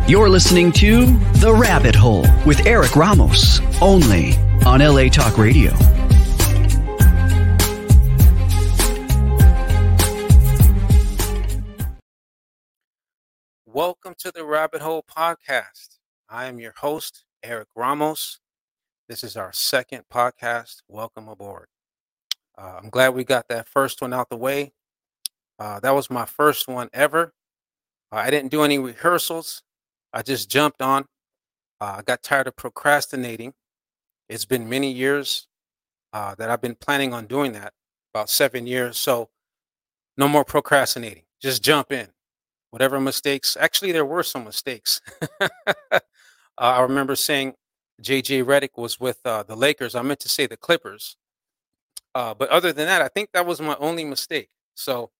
You're listening to The Rabbit Hole with Eric Ramos, only on LA Talk Radio. Welcome to the Rabbit Hole podcast. I am your host, Eric Ramos. This is our second podcast. Welcome aboard. I'm glad we got that first one out the way. That was my first one ever. I didn't do any rehearsals. I just jumped on. I got tired of procrastinating. It's been many years that I've been planning on doing that, about 7 years. So no more procrastinating. Just jump in. Whatever mistakes, actually, there were some mistakes. I remember saying J.J. Redick was with the Lakers. I meant to say the Clippers. But other than that, I think that was my only mistake. So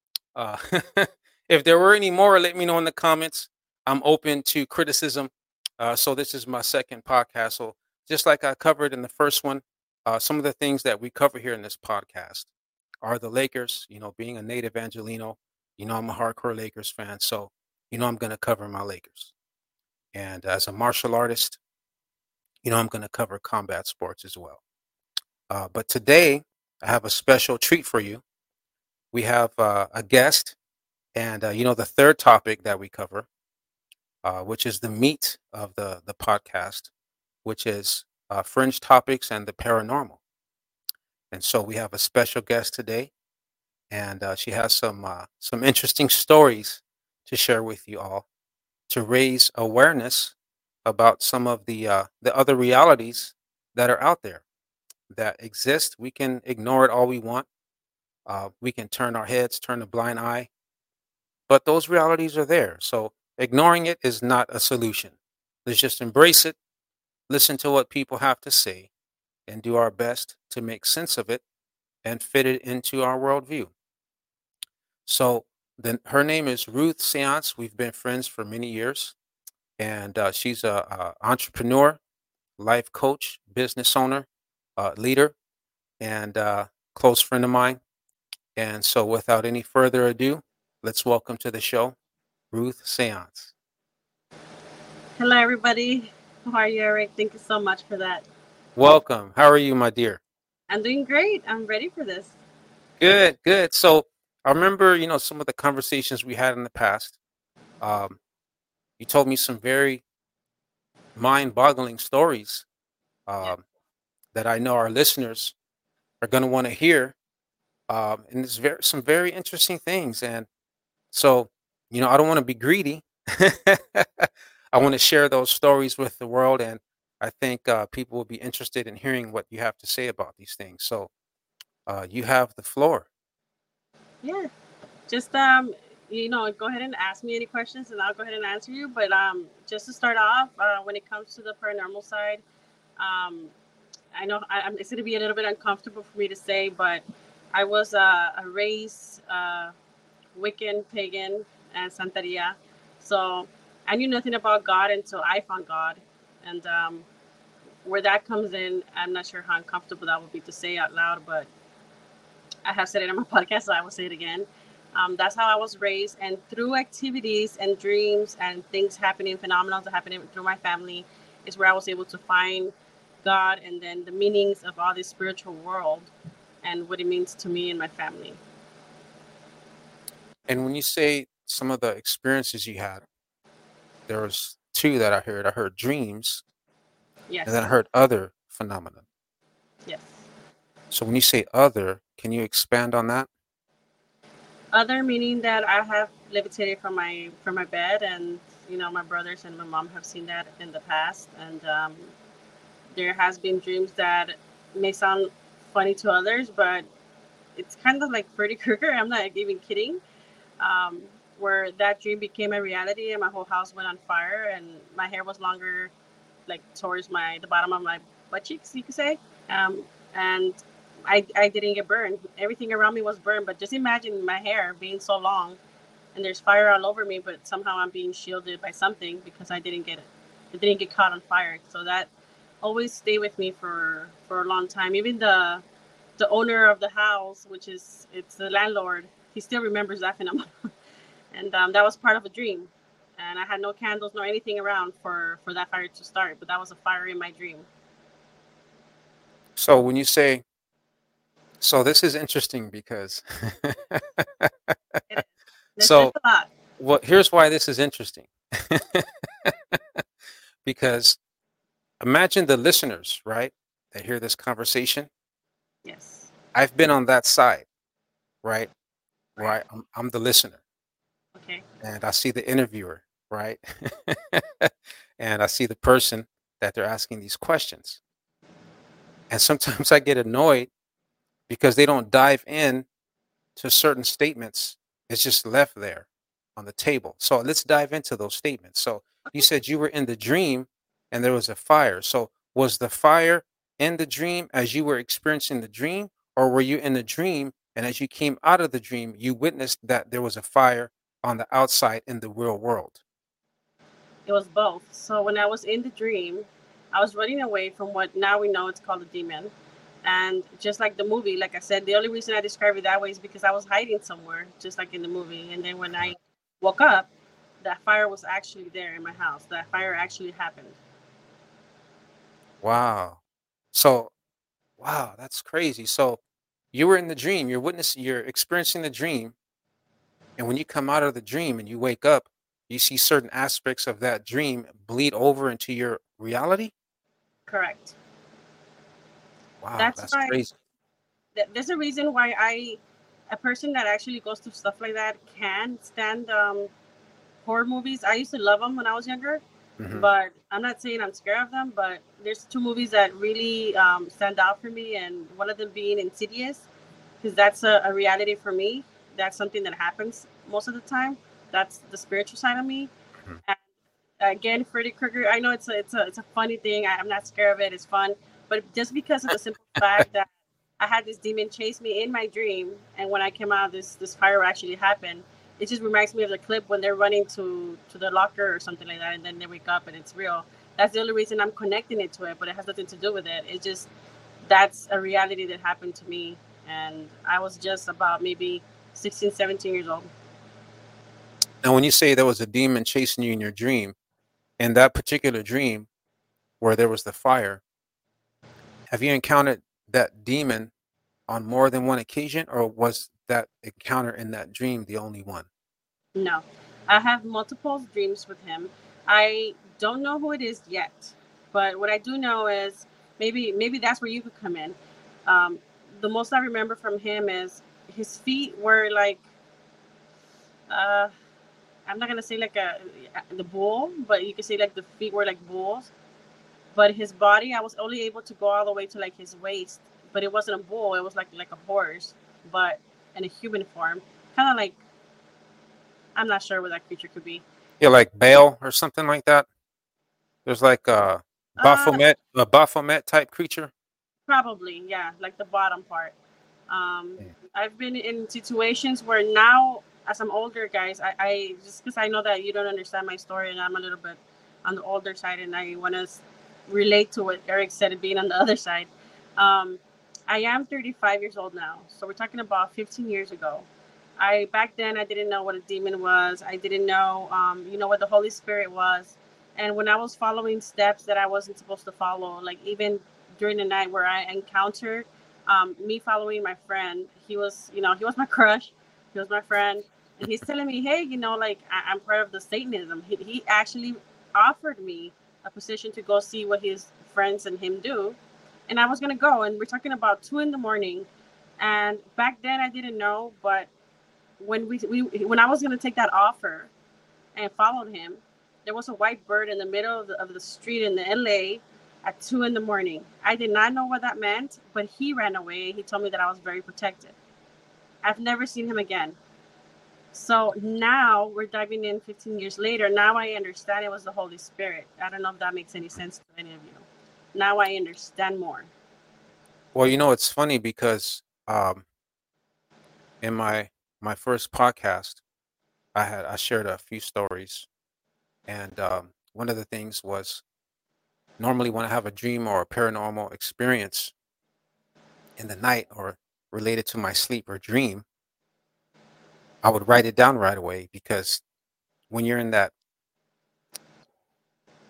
if there were any more, let me know in the comments. I'm open to criticism. So this is my second podcast. So just like I covered in the first one, some of the things that we cover here in this podcast are the Lakers. You know, being a native Angelino, you know, I'm a hardcore Lakers fan. So, you know, I'm going to cover my Lakers. And as a martial artist, you know, I'm going to cover combat sports as well. But today I have a special treat for you. We have a guest and, you know, the third topic that we cover, which is the meat of the podcast, which is fringe topics and the paranormal. And so we have a special guest today, and she has some interesting stories to share with you all to raise awareness about some of the other realities that are out there that exist. We can ignore it all we want. We can turn our heads, turn a blind eye, but those realities are there. So ignoring it is not a solution. Let's just embrace it, listen to what people have to say, and do our best to make sense of it and fit it into our worldview. So her name is Ruth Seance. We've been friends for many years, and she's a entrepreneur, life coach, business owner, leader, and close friend of mine. And so without any further ado, let's welcome to the show, Ruth Seance. Hello, everybody. How are you, Eric? Thank you so much for that. Welcome. How are you, my dear? I'm doing great. I'm ready for this. Good, good. So I remember, you know, some of the conversations we had in the past. You told me some very mind-boggling stories that I know our listeners are going to want to hear. And it's some very interesting things. And so, you know, I don't want to be greedy. I want to share those stories with the world. And I think people will be interested in hearing what you have to say about these things. So you have the floor. Yeah. Just, you know, go ahead and ask me any questions and I'll go ahead and answer you. But just to start off, when it comes to the paranormal side, I know it's going to be a little bit uncomfortable for me to say, but I was a raised Wiccan, pagan, and Santeria. So I knew nothing about God until I found God. And where that comes in, I'm not sure how uncomfortable that would be to say out loud, but I have said it on my podcast, so I will say it again. That's how I was raised. And through activities and dreams and things happening, phenomena that happening through my family is where I was able to find God and then the meanings of all this spiritual world and what it means to me and my family. And when you say some of the experiences you had, there was two that I heard. I heard dreams. Yes. And then I heard other phenomena. Yes. So when you say other, can you expand on that? Other meaning that I have levitated from my bed, and you know my brothers and my mom have seen that in the past, and there has been dreams that may sound funny to others, but it's kind of like Freddy Krueger. I'm not even kidding. Where that dream became a reality, and my whole house went on fire, and my hair was longer, like towards the bottom of my butt cheeks, you could say, and I didn't get burned. Everything around me was burned, but just imagine my hair being so long and there's fire all over me, but somehow I'm being shielded by something because I didn't get it. It didn't get caught on fire. So that always stayed with me for a long time. Even the owner of the house, it's the landlord, he still remembers that phenomenon. And that was part of a dream. and I had no candles, no anything around for that fire to start. But that was a fire in my dream. So when you say, so this is interesting because, It is. There's so a lot. here's why this is interesting. Because imagine the listeners, right, that hear this conversation. Yes. I've been on that side, right? Right. Right. I'm the listener, Okay. and I see the interviewer, right? And I see the person that they're asking these questions. And sometimes I get annoyed because they don't dive in to certain statements. It's just left there on the table. So let's dive into those statements. So you said you were in the dream and there was a fire. So was the fire in the dream as you were experiencing the dream, or were you in the dream and as you came out of the dream, you witnessed that there was a fire on the outside in the real world? It was both. So when I was in the dream, I was running away from what now we know it's called a demon. And just like the movie, like I said, the only reason I describe it that way is because I was hiding somewhere, just like in the movie. And then when I woke up, that fire was actually there in my house. That fire actually happened. Wow. So, wow, that's crazy. So you were in the dream, you're experiencing the dream. And when you come out of the dream and you wake up, you see certain aspects of that dream bleed over into your reality. Correct. Wow, That's that's why crazy. there's a reason why a person that actually goes through stuff like that can stand horror movies. I used to love them when I was younger, Hmm. but I'm not saying I'm scared of them. But there's two movies that really stand out for me, and one of them being Insidious, because that's a reality for me. That's something that happens most of the time. That's the spiritual side of me. Hmm. And again, Freddy Krueger. I know it's a funny thing. I'm not scared of it. It's fun, but just because of the simple fact that I had this demon chase me in my dream, and when I came out, this fire actually happened. It just reminds me of the clip when they're running to the locker or something like that, and then they wake up and it's real. That's the only reason I'm connecting it to it, but it has nothing to do with it. It's just that's a reality that happened to me, and I was just about maybe 16, 17 years old. And when you say there was a demon chasing you in your dream, in that particular dream where there was the fire, have you encountered that demon on more than one occasion, or was that encounter in that dream the only one? No, I have multiple dreams with him. I don't know who it is yet, but what I do know is maybe that's where you could come in. Um, the most I remember from him is his feet were like uh, I'm not gonna say like a the bull, but you can say like the feet were like bulls. But his body, I was only able to go all the way to like his waist, but it wasn't a bull. It was like a horse, but in a human form, kind of like I'm not sure what that creature could be. Yeah, like Baal or something like that. There's like Uh, A Baphomet type creature. Probably, yeah, like the bottom part. Mm. I've been in situations where now, as I'm older, guys, I just because I know that you don't understand my story and I'm a little bit on the older side and I want to relate to what Eric said, being on the other side. Um, I am 35 years old now, so we're talking about 15 years ago. I back then I didn't know what a demon was. I didn't know, what the Holy Spirit was. And when I was following steps that I wasn't supposed to follow, like even during the night where I encountered me following my friend, he was my crush. He was my friend, and he's telling me, hey, like I'm part of the Satanism. He actually offered me a position to go see what his friends and him do, and I was gonna go. And we're talking about 2 in the morning. And back then I didn't know, but when I was gonna take that offer and followed him, there was a white bird in the middle of the street in the LA at 2 in the morning. I did not know what that meant, but he ran away. He told me that I was very protected. I've never seen him again. So now we're diving in 15 years later. Now I understand it was the Holy Spirit. I don't know if that makes any sense to any of you. Now I understand more. Well, it's funny because in my first podcast, I shared a few stories, and one of the things was normally when I have a dream or a paranormal experience in the night or related to my sleep or dream, I would write it down right away because when you're in that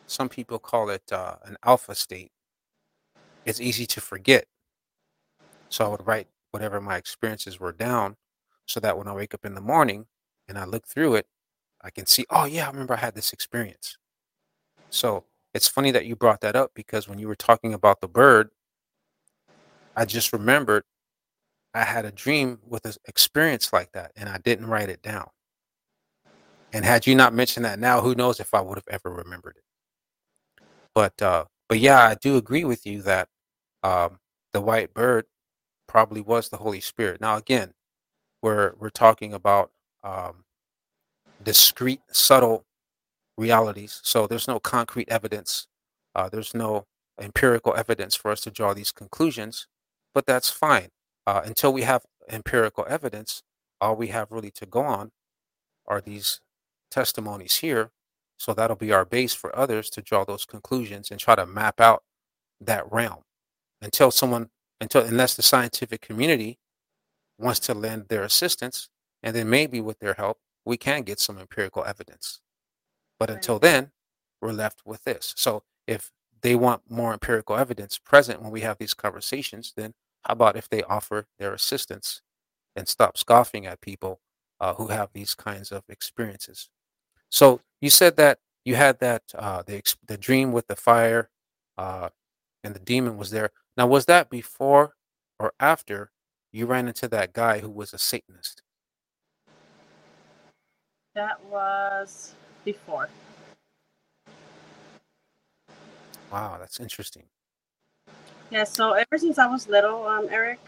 some people call it an alpha state. It's easy to forget. So I would write whatever my experiences were down so that when I wake up in the morning and I look through it, I can see, oh, yeah, I remember I had this experience. So it's funny that you brought that up because when you were talking about the bird, I just remembered I had a dream with an experience like that and I didn't write it down. And had you not mentioned that now, who knows if I would have ever remembered it. But yeah, I do agree with you that the white bird probably was the Holy Spirit. Now, again, we're talking about discrete, subtle realities. So there's no concrete evidence. There's no empirical evidence for us to draw these conclusions, but that's fine. Until we have empirical evidence, all we have really to go on are these testimonies here. So that'll be our base for others to draw those conclusions and try to map out that realm unless the scientific community wants to lend their assistance, and then maybe with their help, we can get some empirical evidence. But until then, we're left with this. So if they want more empirical evidence present when we have these conversations, then how about if they offer their assistance and stop scoffing at people who have these kinds of experiences? So you said that you had that the dream with the fire and the demon was there. Now, was that before or after you ran into that guy who was a Satanist? That was before. Wow, that's interesting. Yeah, so ever since I was little, Eric,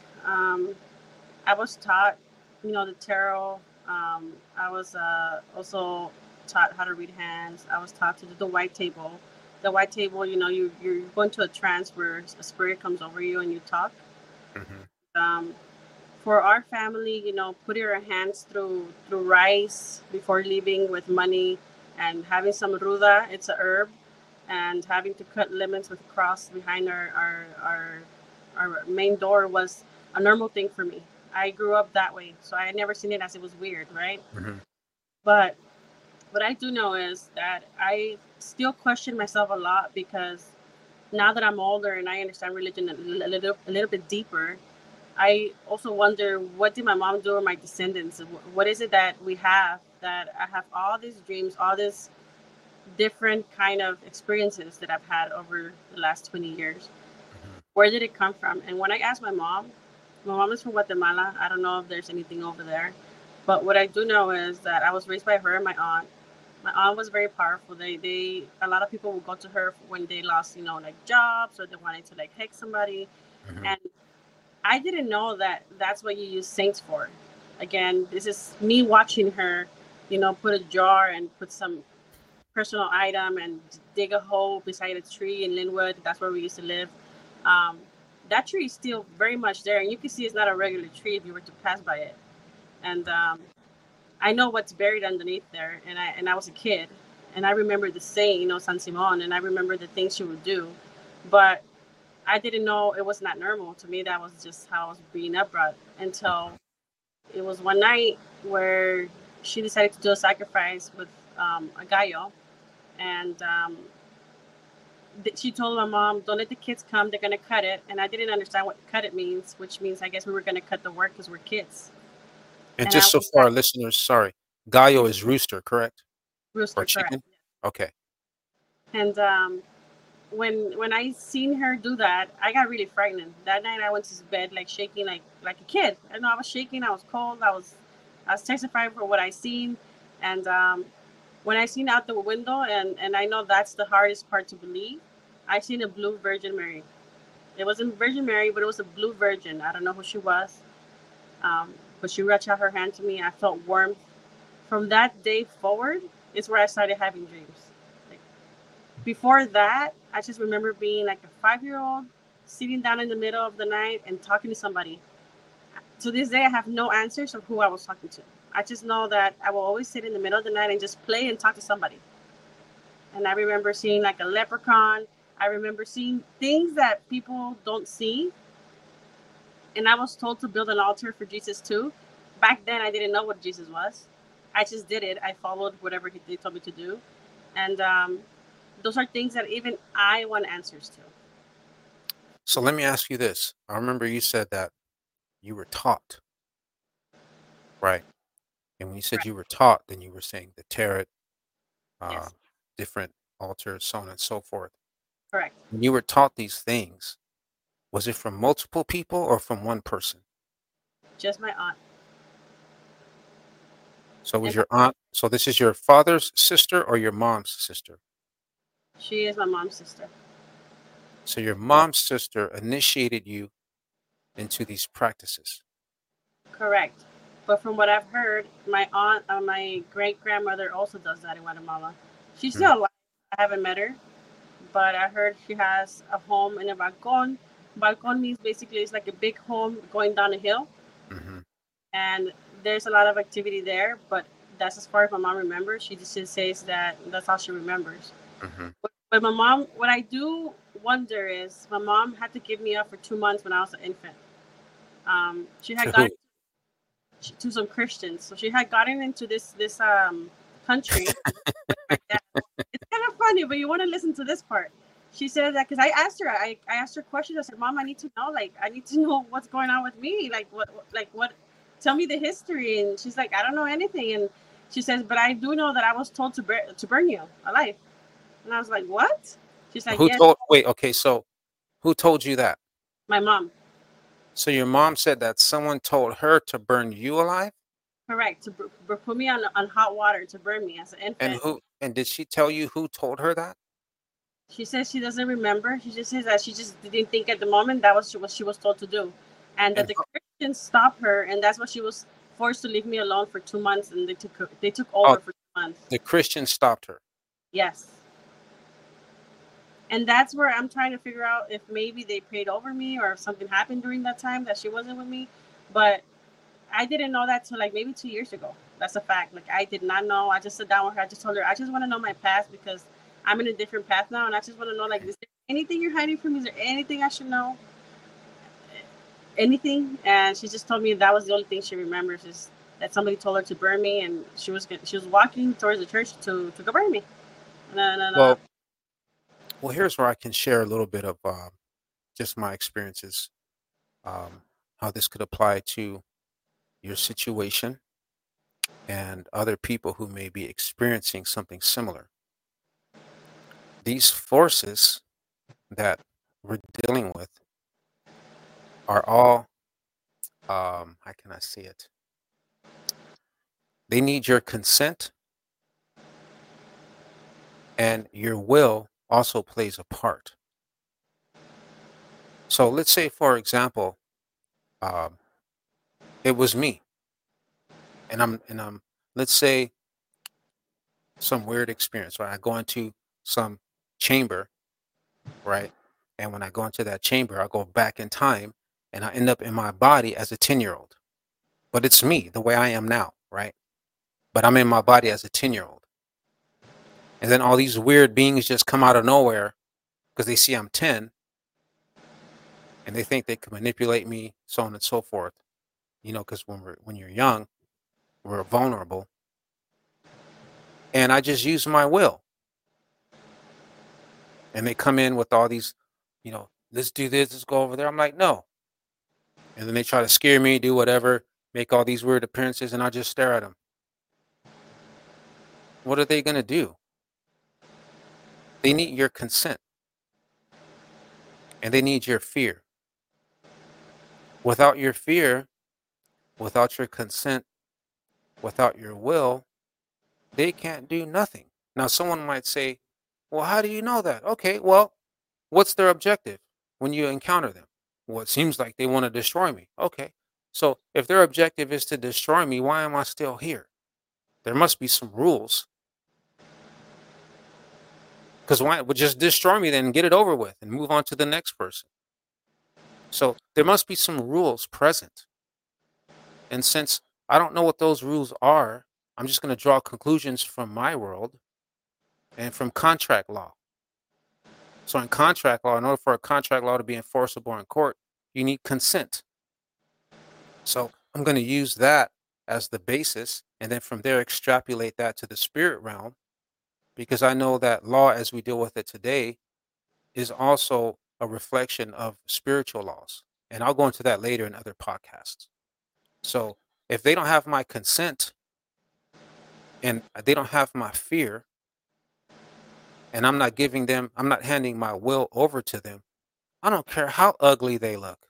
I was taught, the tarot. I was also taught how to read hands. I was taught to do the white table. The white table, you're going to a trance where a spirit comes over you and you talk. Mm-hmm. For our family, putting our hands through rice before leaving with money and having some ruda, it's a herb, and having to cut lemons with a cross behind our main door was a normal thing for me. I grew up that way, so I had never seen it as it was weird, right? Mm-hmm. But what I do know is that I still question myself a lot because now that I'm older and I understand religion a little bit deeper, I also wonder, what did my mom do or my descendants? What is it that we have that I have all these dreams, all these different kind of experiences that I've had over the last 20 years? Mm-hmm. Where did it come from? And when I asked my mom is from Guatemala. I don't know if there's anything over there. But what I do know is that I was raised by her and my aunt. My aunt was very powerful. A lot of people would go to her when they lost, jobs or they wanted to hex somebody. Mm-hmm. And I didn't know that that's what you use saints for. Again, this is me watching her, put a jar and put some personal item and dig a hole beside a tree in Linwood. That's where we used to live. That tree is still very much there, and you can see it's not a regular tree if you were to pass by it. And I know what's buried underneath there, and I was a kid, and I remember the saying, San Simon, and I remember the things she would do, but I didn't know it was not normal. To me, that was just how I was being upbrought until it was one night where she decided to do a sacrifice with a gallo, and she told my mom, "Don't let the kids come. They're gonna cut it." And I didn't understand what cut it means, which means I guess we were gonna cut the work because we're kids. And just so for our listeners, sorry, gallo is rooster, correct? Rooster, or chicken? correct. Okay. And when I seen her do that, I got really frightened. That night I went to bed shaking like a kid. I know I was shaking. I was cold. I was terrified for what I seen. And when I seen out the window, and I know that's the hardest part to believe, I seen a blue Virgin Mary. It wasn't Virgin Mary, but it was a blue Virgin. I don't know who she was. But she reached out her hand to me. I felt warmth. From that day forward is where I started having dreams. Before that, I just remember being like a 5-year-old, sitting down in the middle of the night and talking to somebody. To this day, I have no answers of who I was talking to. I just know that I will always sit in the middle of the night and just play and talk to somebody. And I remember seeing a leprechaun. I remember seeing things that people don't see. And I was told to build an altar for Jesus too. Back then, I didn't know what Jesus was. I just did it. I followed whatever they told me to do. And those are things that even I want answers to. So let me ask you this. I remember you said that you were taught, right? And when you said Right. you were taught, then you were saying the tarot, Yes. different altars, so on and so forth. Correct. When you were taught these things, was it from multiple people or from one person? Just my aunt. So was And your aunt, so this is your father's sister or your mom's sister? she is my mom's sister. So your mom's sister initiated you into these practices. Correct. But from what I've heard, my aunt, my great grandmother also does that in Guatemala. She's Mm, still alive. I haven't met her, but I heard she has a home in a balcón. Balcón means basically it's like a big home going down a hill, mhm, and there's a lot of activity there. But that's as far as my mom remembers. She just says that that's all she remembers. mhm. But my mom, what I do wonder is, my mom had to give me up for 2 months when I was an infant. She had To gotten who? to some Christians, so she had gotten into this country with my dad. It's kind of funny, but you want to listen to this part. She said that because I asked her, I asked her questions. I said, "Mom, I need to know, like, I need to know what's going on with me. Like what? Tell me the history." And she's like, "I don't know anything." And she says, "But I do know that I was told to burn you alive." And I was like, "What?" She's like, Who "Yes, told, wait, okay, so who told you that? my mom." So your mom said that someone told her to burn you alive? Correct. To put me on hot water to burn me as an And infant. and did she tell you who told her that? She says she doesn't remember. She just says that she just didn't think at the moment that was what she was told to do, and that And the Christians stopped her, and that's why she was forced to leave me alone for 2 months, and they took oh, over for 2 months. the Christians stopped her. Yes, and that's where I'm trying to figure out if maybe they prayed over me or if something happened during that time that she wasn't with me, but I didn't know that till like maybe 2 years ago. That's a fact. Like I did not know. I just sat down with her. I just told her I just want to know my past because I'm in a different path now, and I just want to know, like, is there anything you're hiding from me? Is there anything I should know? Anything? And she just told me that was the only thing she remembers is that somebody told her to burn me, and she was walking towards the church to go burn me. No, no, no. Well, here's where I can share a little bit of just my experiences, um, how this could apply to your situation and other people who may be experiencing something similar. These forces that we're dealing with are all, how can I say it? They need your consent, and your will also plays a part. So let's say, for example, um, it was me, and I'm let's say some weird experience, right? I go into some chamber, right? And when I go into that chamber, I go back in time and I end up in my body as a 10-year-old. But it's me, the way I am now, right? But I'm in my body as a 10-year-old. And then all these weird beings just come out of nowhere because they see I'm 10 and they think they can manipulate me, so on and so forth. You know, because when you're young, we're vulnerable. And I just use my will. And they come in with all these, let's do this, let's go over there. I'm like, no. And then they try to scare me, do whatever, make all these weird appearances, and I just stare at them. What are they going to do? They need your consent and they need your fear. Without your fear, without your consent, without your will, they can't do nothing. Now, someone might say, well, how do you know that? Okay, well, what's their objective when you encounter them? Well, it seems like they want to destroy me. Okay, so if their objective is to destroy me, why am I still here? There must be some rules. Because why would just destroy me then and get it over with and move on to the next person? So there must be some rules present. And since I don't know what those rules are, I'm just going to draw conclusions from my world and from contract law. So in contract law, in order for a contract law to be enforceable in court, you need consent. So I'm going to use that as the basis, and then from there extrapolate that to the spirit realm because I know that law as we deal with it today is also a reflection of spiritual laws. And I'll go into that later in other podcasts. So if they don't have my consent and they don't have my fear, and I'm not handing my will over to them, I don't care how ugly they look.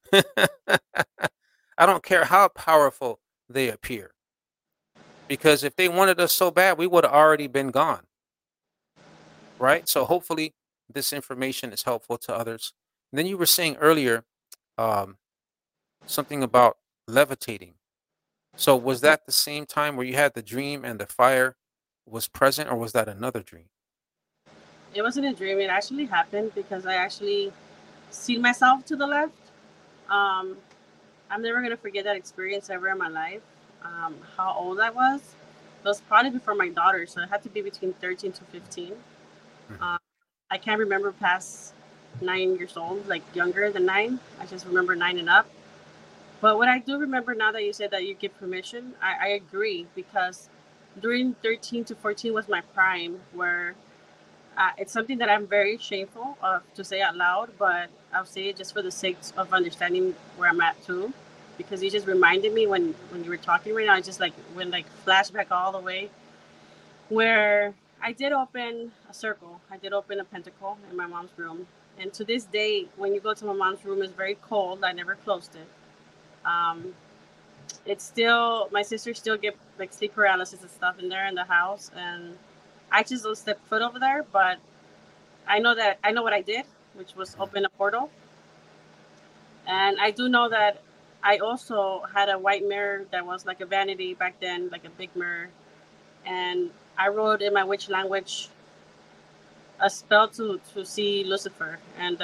I don't care how powerful they appear. Because if they wanted us so bad, we would have already been gone. Right? So hopefully this information is helpful to others. And then you were saying earlier um, something about levitating. So was that the same time where you had the dream and the fire was present, or was that another dream? It wasn't a dream. It actually happened because I actually seen myself to the left. Um, I'm never gonna forget that experience ever in my life. How old I was. It was probably before my daughter, so it had to be between 13 to 15. Mhm. Um, I can't remember past 9 years old, like younger than 9. I just remember 9 and up. But what I do remember now that you said that you give permission, I agree because during 13 to 14 was my prime where it's something that I'm very shameful of to say out loud, but I'll say it just for the sake of understanding where I'm at too, because you just reminded me when you were talking right now. I just like went like flashback all the way where I did open a circle. I did open a pentacle in my mom's room, and to this day, when you go to my mom's room, it's very cold. I never closed it. Um, it's still my sisters still get like sleep paralysis and stuff in there in the house, and I just don't step foot over there, but I know what I did, which was Mhm. open a portal. And I do know that I also had a white mirror that was like a vanity back then, like a big mirror. And I wrote in my witch language a spell to see Lucifer. And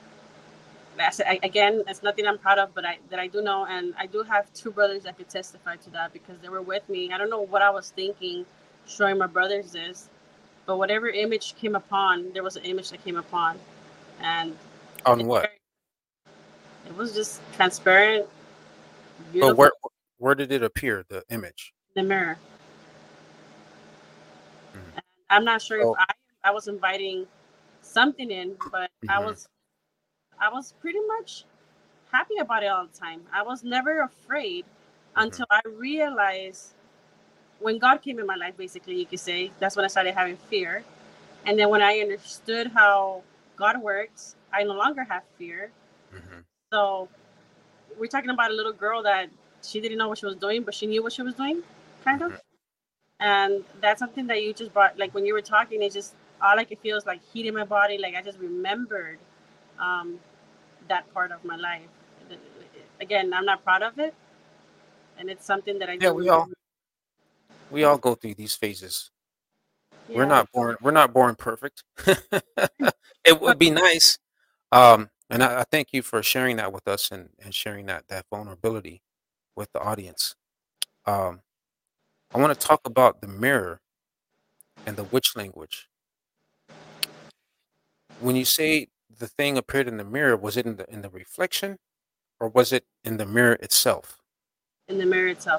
again, it's nothing I'm proud of, but I do know. And I do have two brothers that could testify to that because they were with me. I don't know what I was thinking showing my brothers this, but whatever image came upon, there was an image that came upon. And On it's what? very, it was just transparent, But beautiful where did it appear, the image? in the mirror. Mhm. And I'm not sure if So I was inviting something in, but mhm, I was pretty much happy about it all the time. I was never afraid mhm, until I realized when God came in my life, basically, you could say, that's when I started having fear. And then when I understood how God works, I no longer have fear. mhm, So we're talking about a little girl that she didn't know what she was doing, but she knew what she was doing, kind of. mhm. And that's something that you just brought, like when you were talking, it just, all I could feel is like heat in my body. Like I just remembered um, that part of my life. Again, I'm not proud of it. And it's something that I Yeah, do remember. we all go through these phases. Yeah. We're not born perfect. It would be nice. And I thank you for sharing that with us and sharing that vulnerability with the audience. Um, I want to talk about the mirror and the witch language. When you say the thing appeared in the mirror, was it in the reflection or was it in the mirror itself? In the mirror itself.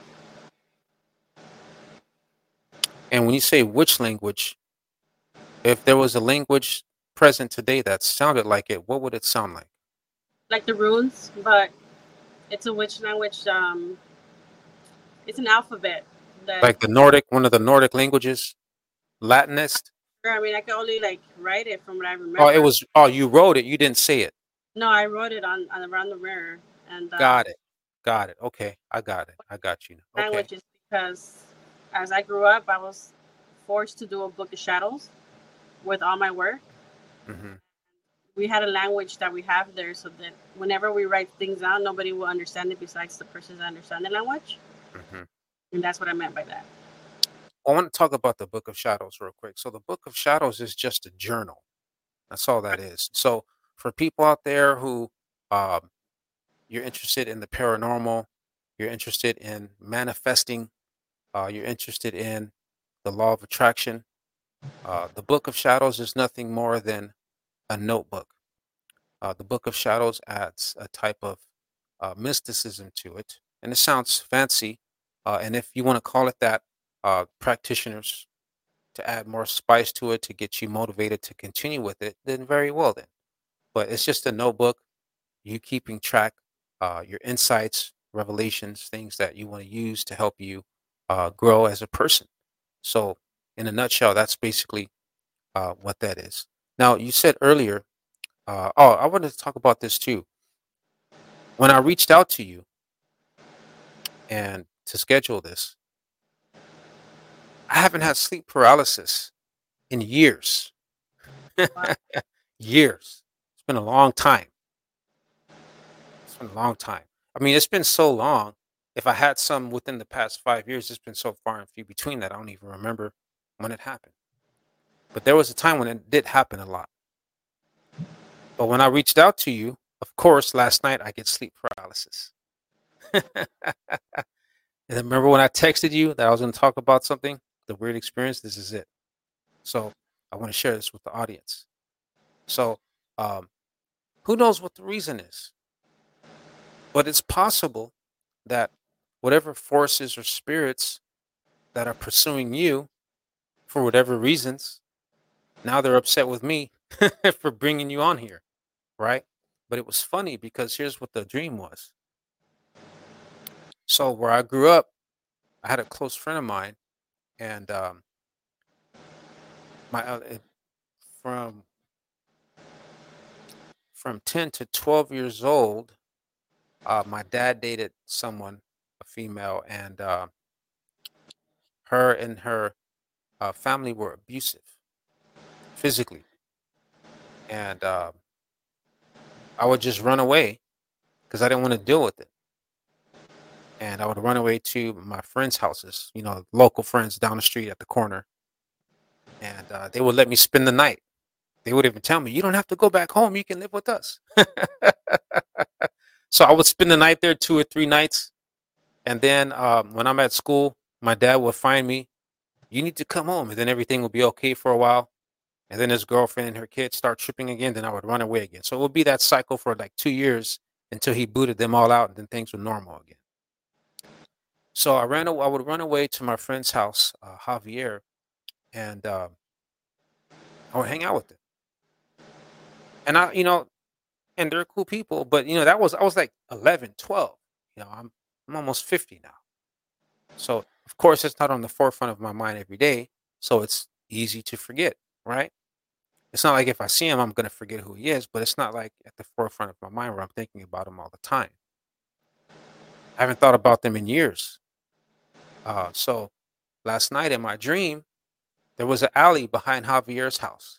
And when you say witch language, if there was a language present today that sounded like it, what would it sound like? Like the runes, but it's a witch language. It's an alphabet that, Like the Nordic, one of the Nordic languages, Latinist? I mean, I can only like write it from what I Oh, it remember. was, oh, you wrote it, you didn't say it. No, I wrote it on around the mirror. And Got it. Got it. Okay. I got it. I got you. Okay. language is because as I grew up, I was forced to do a book of shadows with all my work. Hmm. We had a language that we have there so that whenever we write things out, nobody will understand it besides the persons that understand the language. Hmm. And that's what I meant by that. I want to talk about the Book of Shadows real quick. So the Book of Shadows is just a journal. That's all that is. So for people out there who um, you're interested in the paranormal, you're interested in manifesting, you're interested in the law of attraction, the Book of Shadows is nothing more than a notebook. The Book of Shadows adds a type of mysticism to it, and it sounds fancy. And if you want to call it that, practitioners to add more spice to it to get you motivated to continue with it, then very well then. But it's just a notebook, you keeping track, your insights, revelations, things that you want to use to help you grow as a person. So, in a nutshell, that's basically what that is. Now, you said earlier, I wanted to talk about this too. When I reached out to you and to schedule this, I haven't had sleep paralysis in years. Wow. Years. It's been a long time. It's been a long time. I mean, it's been so long. If I had some within the past 5 years, it's been so far and few between that I don't even remember when it happened. But there was a time when it did happen a lot. But when I reached out to you, of course, last night I get sleep paralysis. And then remember when I texted you that I was going to talk about something, the weird experience? This is it. So I want to share this with the audience. So um, who knows what the reason is? But it's possible that whatever forces or spirits that are pursuing you for whatever reasons, now they're upset with me for bringing you on here, right? But it was funny because here's what the dream was. So where I grew up, I had a close friend of mine, and my from from 10 to 12 years old, my dad dated someone, a female, and her and her family were abusive physically, and I would just run away because I didn't want to deal with it. And I would run away to my friends' houses, local friends down the street at the corner, and they would let me spend the night. They would even tell me, "You don't have to go back home. You can live with us." So I would spend the night there 2 or 3 nights, and then when I'm at school, my dad would find me. You need to come home, and then everything would be okay for a while. And then his girlfriend and her kids start tripping again. Then I would run away again. So it would be that cycle for like 2 years until he booted them all out, and then things were normal again. So I would run away to my friend's house, Javier, and I would hang out with them. And and they're cool people, but I was like 11, 12. I'm almost 50 now. So of course it's not on the forefront of my mind every day. So it's easy to forget, right? It's not like if I see him, I'm gonna forget who he is, but it's not like at the forefront of my mind where I'm thinking about him all the time. I haven't thought about them in years. So last night in my dream, there was an alley behind Javier's house.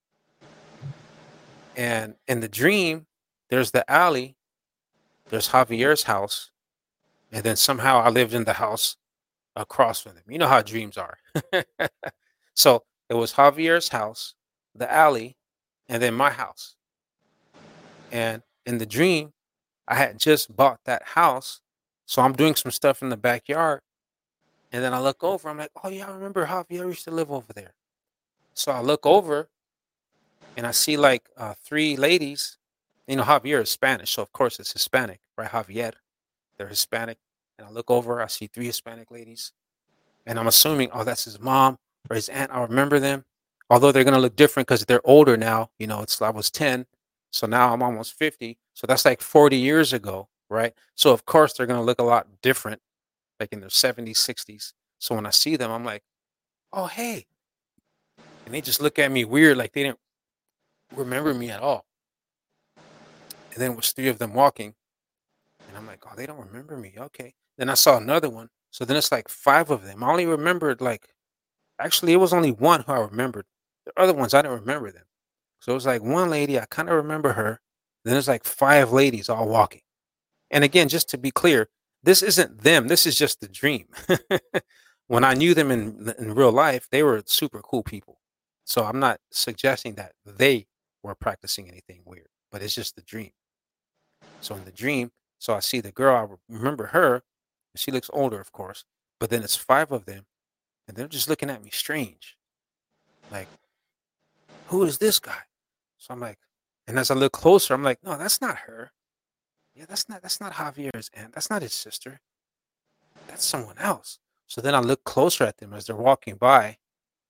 And in the dream, there's the alley, there's Javier's house, and then somehow I lived in the house across from them. You know how dreams are. So it was Javier's house, the alley, and then my house. And in the dream, I had just bought that house. So I'm doing some stuff in the backyard. And then I look over, I'm like, oh yeah, I remember Javier used to live over there. So I look over and I see like 3 ladies. Javier is Spanish, so of course it's Hispanic, right? Javier, they're Hispanic. And I look over, I see 3 Hispanic ladies. And I'm assuming, oh, that's his mom or his aunt. I remember them. Although they're gonna look different because they're older now. I was 10, so now I'm almost 50. So that's like 40 years ago, right? So of course they're gonna look a lot different, like in their 70s, 60s. So when I see them, I'm like, oh hey. And they just look at me weird, like they didn't remember me at all. And then it was 3 of them walking, and I'm like, oh, they don't remember me. Okay. Then I saw another one. So then it's like 5 of them. I only remembered actually it was only one who I remembered. The other ones I didn't remember them. So it was like one lady, I kind of remember her. Then there's like 5 ladies all walking. And again, just to be clear, this isn't them. This is just the dream. When I knew them in real life, they were super cool people. So I'm not suggesting that they were practicing anything weird, but it's just the dream. So in the dream, so I see the girl, I remember her, and she looks older, of course, but then it's 5 of them, and they're just looking at me strange. Like, who is this guy? So I'm like, and as I look closer, I'm like, no, that's not her. Yeah, that's not Javier's aunt. That's not his sister. That's someone else. So then I look closer at them as they're walking by,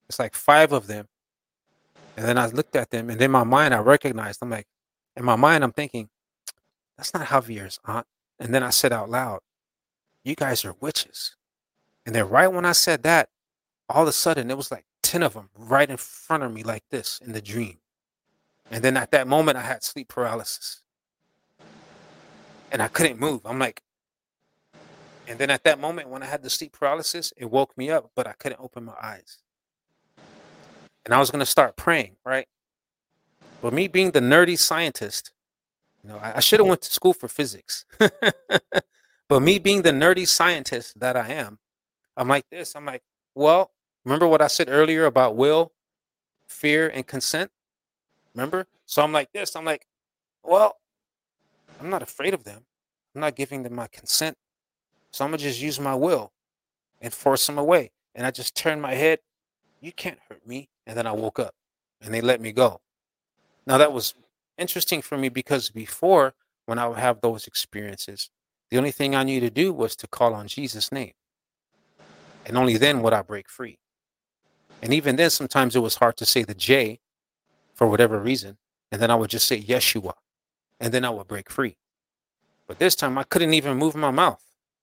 It's like 5 of them. And then I looked at them, and in my mind, I recognized. I'm like, in my mind, I'm thinking, that's not Javier's aunt. And then I said out loud, you guys are witches. And then right when I said that, all of a sudden, it was like 10 of them right in front of me like this in the dream. And then at that moment, I had sleep paralysis. And I couldn't move. I'm like, and then at that moment, when I had the sleep paralysis, it woke me up, but I couldn't open my eyes. And I was going to start praying, right? But me being the nerdy scientist, I should have went to school for physics. But me being the nerdy scientist that I am, I'm like this. I'm like, well, remember what I said earlier about will, fear, and consent? Remember? So I'm like this. I'm like, well, I'm not afraid of them. I'm not giving them my consent. So I'm going to just use my will and force them away. And I just turned my head. You can't hurt me. And then I woke up and they let me go. Now, that was interesting for me because before, when I would have those experiences, the only thing I needed to do was to call on Jesus' name. And only then would I break free. And even then, sometimes it was hard to say the J for whatever reason. And then I would just say Yeshua. And then I would break free. But this time I couldn't even move my mouth.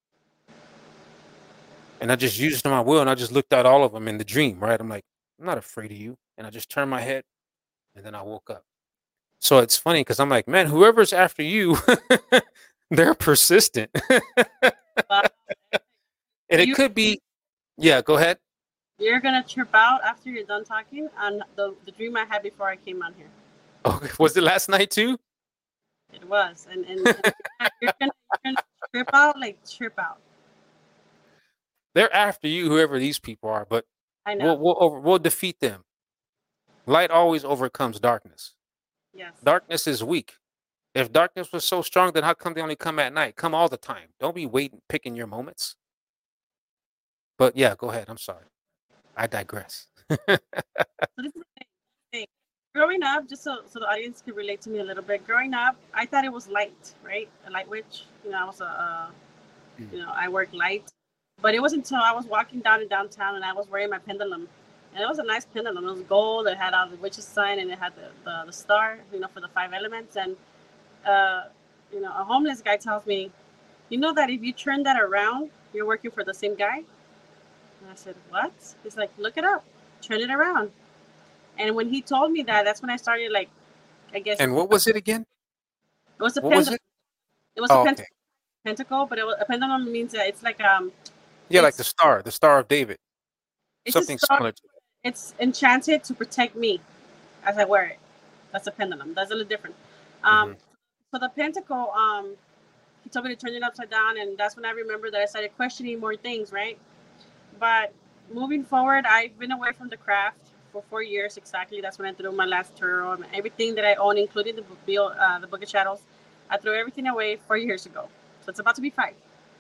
And I just used my will and I just looked at all of them in the dream, right? I'm like, I'm not afraid of you. And I just turned my head and then I woke up. So it's funny because I'm like, man, whoever's after you, they're persistent. And it could be, yeah, go ahead. You're going to trip out after you're done talking on the dream I had before I came on here. Oh, was it last night too? It was. And you're going to trip out, like trip out. They're after you, whoever these people are, but I know. we'll defeat them. Light always overcomes darkness. Yes. Darkness is weak. If darkness was so strong, then how come they only come at night? Come all the time. Don't be waiting, picking your moments. But yeah, go ahead. I'm sorry. I digress. So this is the thing. Growing up, just so the audience could relate to me a little bit. Growing up, I thought it was light, right? A light witch. I was I worked light. But it wasn't until I was walking down in downtown and I was wearing my pendulum. And it was a nice pendulum. It was gold. It had all the witch's sign and it had the star, for the 5 elements. And, a homeless guy tells me, that if you turn that around, you're working for the same guy? And I said, what? He's like, look it up. Turn it around. And when he told me that, that's when I started, like, I guess. And what was it again? It was a pendulum. It was a pentacle, but a pendulum means that it's like like the Star of David. Something similar to that. It's enchanted to protect me as I wear it. That's a pendulum. That's a little different. So the pentacle, he told me to turn it upside down, and that's when I remember that I started questioning more things, right? But moving forward, I've been away from the craft for 4 years exactly. That's when I threw my last tarot and everything that I own, including the Book of Shadows. I threw everything away 4 years ago. So it's about to be 5.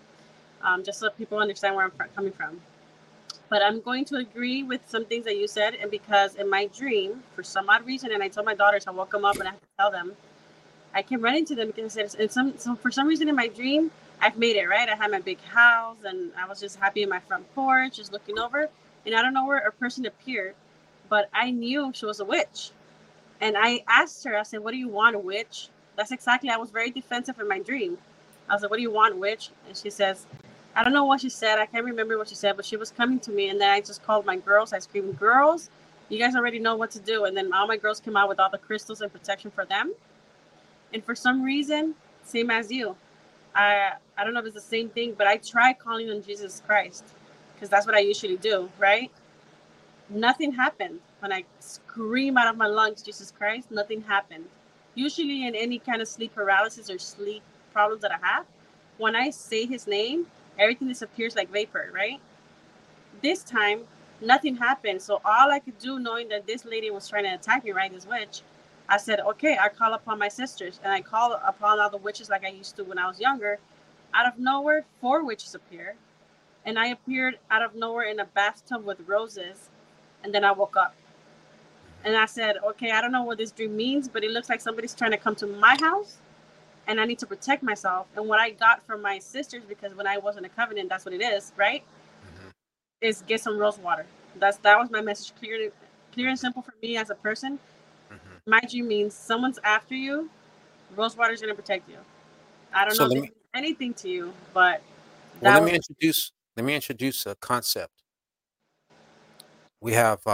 Just so people understand where I'm coming from. But I'm going to agree with some things that you said. And because in my dream, for some odd reason, and I told my daughters, I woke them up and I had to tell them, I came running to them because I said, so for some reason in my dream, I've made it, right? I had my big house and I was just happy in my front porch, just looking over. And I don't know where a person appeared, but I knew she was a witch. And I asked her, I said, what do you want, witch? That's exactly, I was very defensive in my dream. I was like, what do you want, witch? And she says, I don't know what she said. I can't remember what she said, but she was coming to me. And then I just called my girls. I screamed, girls, you guys already know what to do. And then all my girls came out with all the crystals and protection for them. And for some reason, same as you, I don't know if it's the same thing, but I try calling on Jesus Christ because that's what I usually do, right? Nothing happened. When I scream out of my lungs, Jesus Christ, nothing happened. Usually in any kind of sleep paralysis or sleep problems that I have, when I say his name, everything disappears like vapor, right? This time, nothing happened. So all I could do, knowing that this lady was trying to attack me, right, this witch, I said, okay, I call upon my sisters. And I call upon all the witches like I used to when I was younger. Out of nowhere, 4 witches appear. And I appeared out of nowhere in a bathtub with roses. And then I woke up. And I said, okay, I don't know what this dream means, but it looks like somebody's trying to come to my house. And I need to protect myself. And what I got from my sisters, because when I was in a covenant, that's what it is, right? Mm-hmm. Is get some rose water. That was my message, clear and simple for me as a person. Hmm. My dream means someone's after you. Rosewater is gonna protect you. I don't So know if it means anything to you, but well, that was let me introduce a concept. We have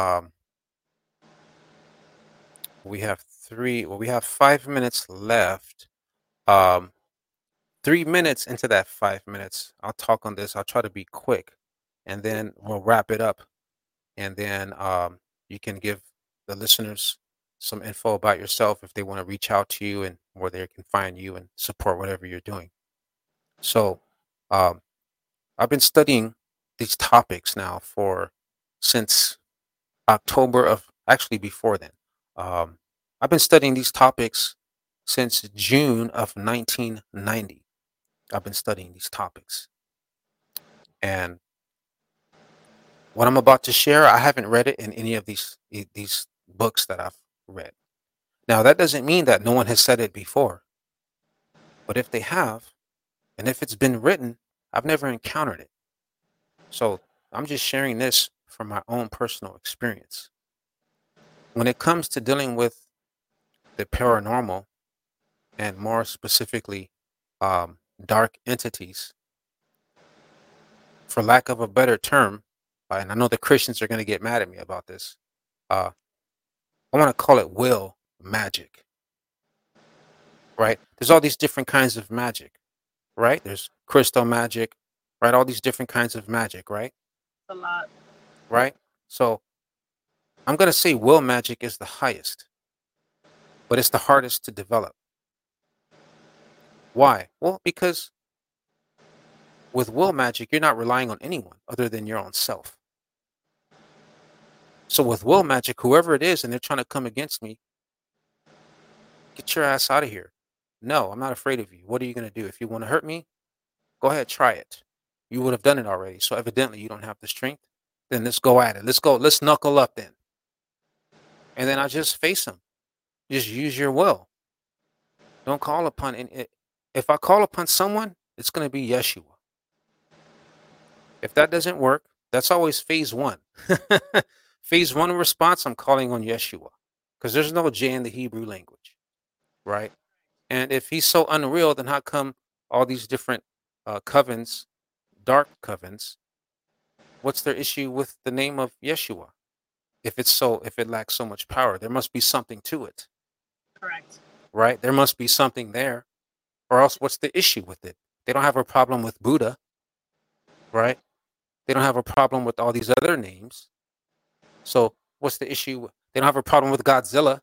we have 5 minutes left. Um, 3 minutes into that 5 minutes, I'll talk on this. I'll try to be quick, and then we'll wrap it up. And then you can give the listeners some info about yourself if they want to reach out to you and where they can find you and support whatever you're doing. So, um, I've been studying these topics now for since October of actually before then. Um, I've been studying these topics since June of 1990. I've been studying these topics. And what I'm about to share, I haven't read it in any of these books that I've read. Now, that doesn't mean that no one has said it before, but if they have, and if it's been written, I've never encountered it. So I'm just sharing this from my own personal experience. When it comes to dealing with the paranormal, and more specifically, dark entities, for lack of a better term, and I know the Christians are going to get mad at me about this, uh, I want to call it will magic, right? There's all these different kinds of magic, right? There's crystal magic, right? All these different kinds of magic, right? a lot. Right? So I'm going to say will magic is the highest, but it's the hardest to develop. Why? Well, because with will magic, you're not relying on anyone other than your own self. So with will magic, whoever it is, and they're trying to come against me, get your ass out of here. No, I'm not afraid of you. What are you going to do? If you want to hurt me, go ahead, try it. You would have done it already. So evidently you don't have the strength. Then let's go at it. Let's go. Let's knuckle up then. And then I just face them. Just use your will. Don't call upon it. If I call upon someone, it's going to be Yeshua. If that doesn't work, that's always phase one. Phase one response, I'm calling on Yeshua because there's no J in the Hebrew language, right? And if he's so unreal, then how come all these different covens, dark covens, what's their issue with the name of Yeshua? If it lacks so much power, there must be something to it, Correct. right? There must be something there, or else what's the issue with it? They don't have a problem with Buddha, right? They don't have a problem with all these other names. So what's the issue? They don't have a problem with Godzilla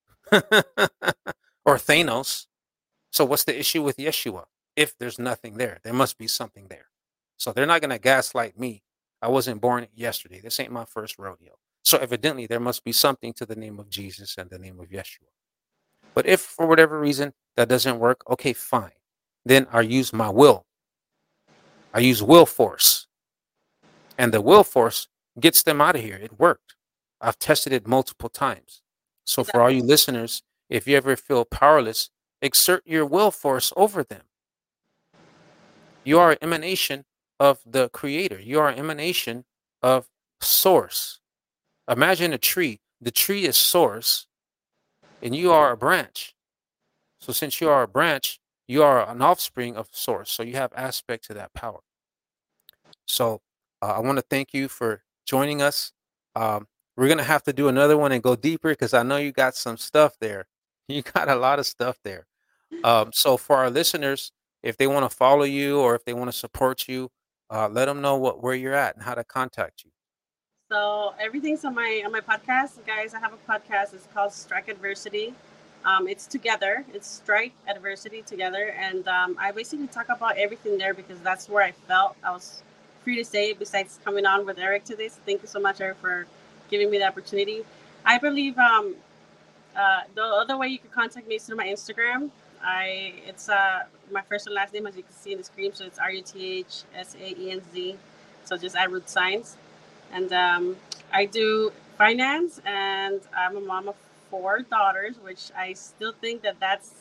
or Thanos. So what's the issue with Yeshua? If there's nothing there, there must be something there. So they're not going to gaslight me. I wasn't born yesterday. This ain't my first rodeo. So evidently there must be something to the name of Jesus and the name of Yeshua. But if for whatever reason that doesn't work, okay, fine. Then I use my will. I use will force. And the will force gets them out of here. It worked. I've tested it multiple times. So for all you listeners, if you ever feel powerless, exert your will force over them. You are an emanation of the creator. You are an emanation of source. Imagine a tree. The tree is source, and you are a branch. So since you are a branch, you are an offspring of source. So you have aspect to that power. So I want to thank you for joining us. We're going to have to do another one and go deeper because I know you got some stuff there. You got a lot of stuff there. So for our listeners, if they want to follow you or if they want to support you, let them know where you're at and how to contact you. So everything's on my podcast, guys. I have a podcast. It's called Strike Adversity. It's together. It's Strike Adversity together, and I basically talk about everything there because that's where I felt I was free to say it. Besides coming on with Eric today, so thank you so much, Eric, for giving me the opportunity. I believe the other way you can contact me is through my Instagram. It's my first and last name, as you can see in the screen. So it's RUTHSAENZ. So just add root signs. And I do finance, and I'm a mom of 4 daughters, which I still think that that's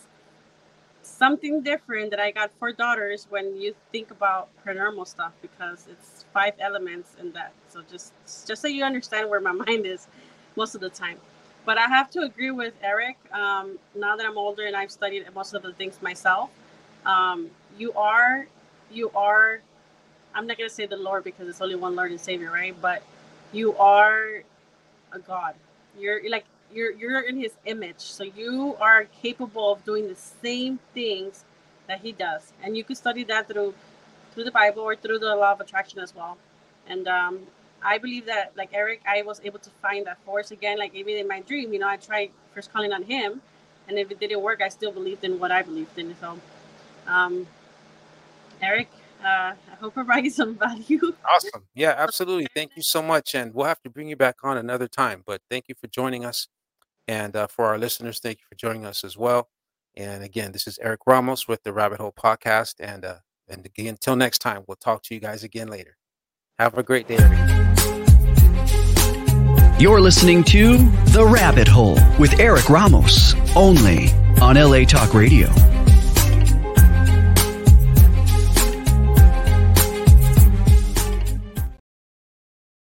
something different, that I got 4 daughters when you think about paranormal stuff, because it's 5 elements in that. So just so you understand where my mind is most of the time. But I have to agree with Eric. Now that I'm older and I've studied most of the things myself, you are. I'm not gonna say the Lord because it's only one Lord and Savior, right? But you are a God. You're in His image, so you are capable of doing the same things that He does, and you can study that through the Bible or through the law of attraction as well. And I believe that, like Eric, I was able to find that force again. Like even in my dream, I tried first calling on Him, and if it didn't work, I still believed in what I believed in. So, Eric, I hope I brought you some value. Awesome. Yeah, absolutely. Thank you so much. And we'll have to bring you back on another time. But thank you for joining us. And for our listeners, thank you for joining us as well. And again, this is Eric Ramos with the Rabbit Hole Podcast. And again, until next time, we'll talk to you guys again later. Have a great day, everyone. You're listening to The Rabbit Hole with Eric Ramos, only on LA Talk Radio.